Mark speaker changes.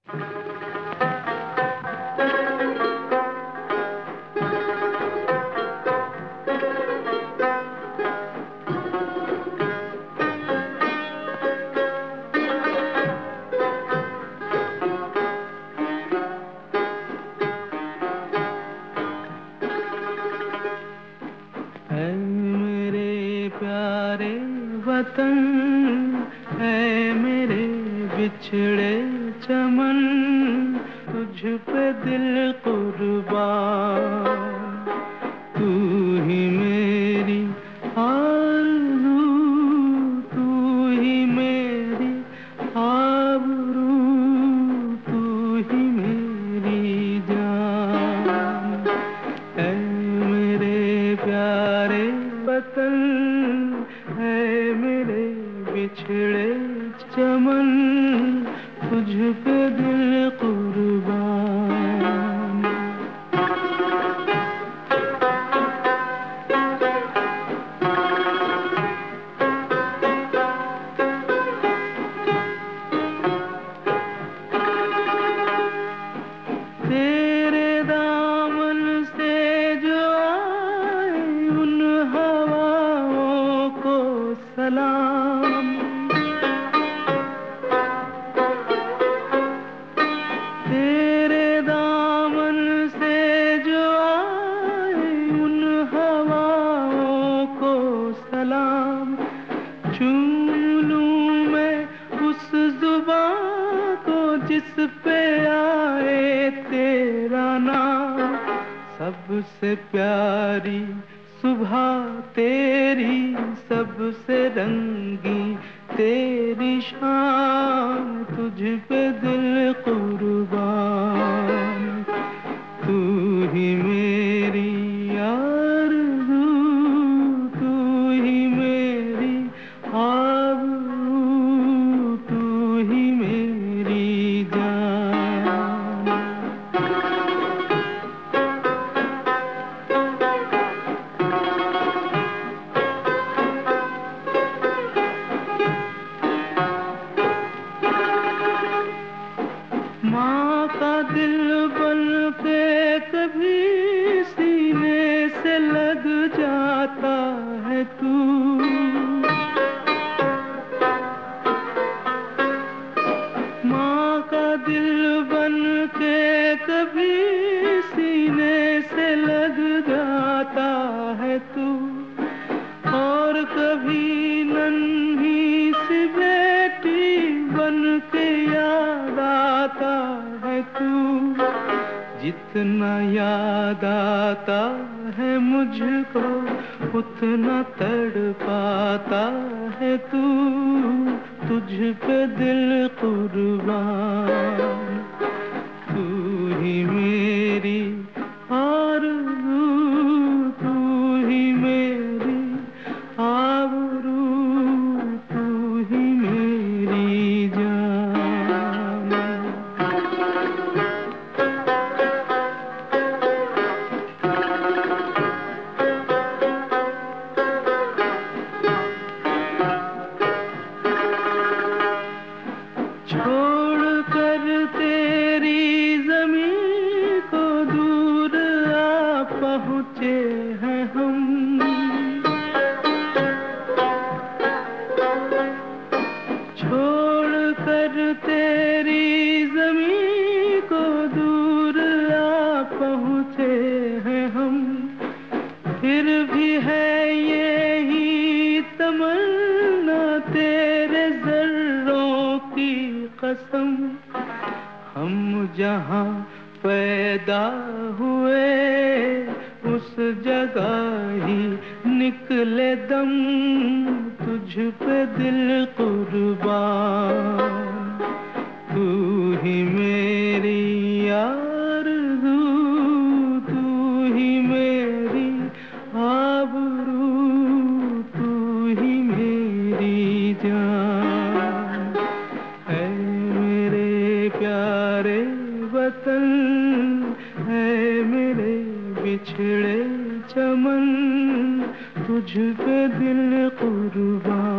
Speaker 1: प्यारे वतन है मेरे बिछड़े चमन, तुझ पे दिल कुर्बान। तू ही मेरी आरज़ू, तू ही मेरी आबरू, तू ही मेरी जान। ऐ मेरे प्यारे वतन है मेरे बिछड़े चमन, तुझ पे दिल कुर्बान। तेरे दामन से जो आए उन हवाओं को सलाम। तेरे दामन से जो आए उन हवाओं को सलाम। चूम लूं मैं उस जुबां को जिस पे आए तेरा नाम। सबसे प्यारी सुबह तेरी, सबसे रंगी तेरी शाम, तुझ पे दिल कुर्बान। तू ही मेरी आरज़ू, तू ही मेरी आबरू, तू ही मेरी जान। माँ का दिल बन के कभी सीने से लग जाता है तू। माँ का दिल बन के कभी सीने से लग जाता है तू। और कभी नन्ही सी बेटी बन के याद आता है तू। जितना याद आता है मुझको उतना तड़पाता है तू। तुझ पे दिल कुर्बान। तू ही मेरी आरज़ू, तू ही मेरी आबरू, तू ही मेरी जान। छोड़ कर तेरी ज़मीं को दूर आ पहुँचे हैं हम। छोड़ कर तेरी ज़मीं को दूर आ पहुँचे हैं हम। फिर भी है यही तमन्ना तेरे ज़र्रों की कसम। हम जहाँ पैदा हुए उस जगह ही निकले दम। तुझ पे दिल कुर्बान। तू ही मेरी आरज़ू, तू ही मेरी आबरू, तू ही मेरी जान। है मेरे प्यारे वतन है मेरे बिछड़े चमन, तुझ पे दिल कुर्बान।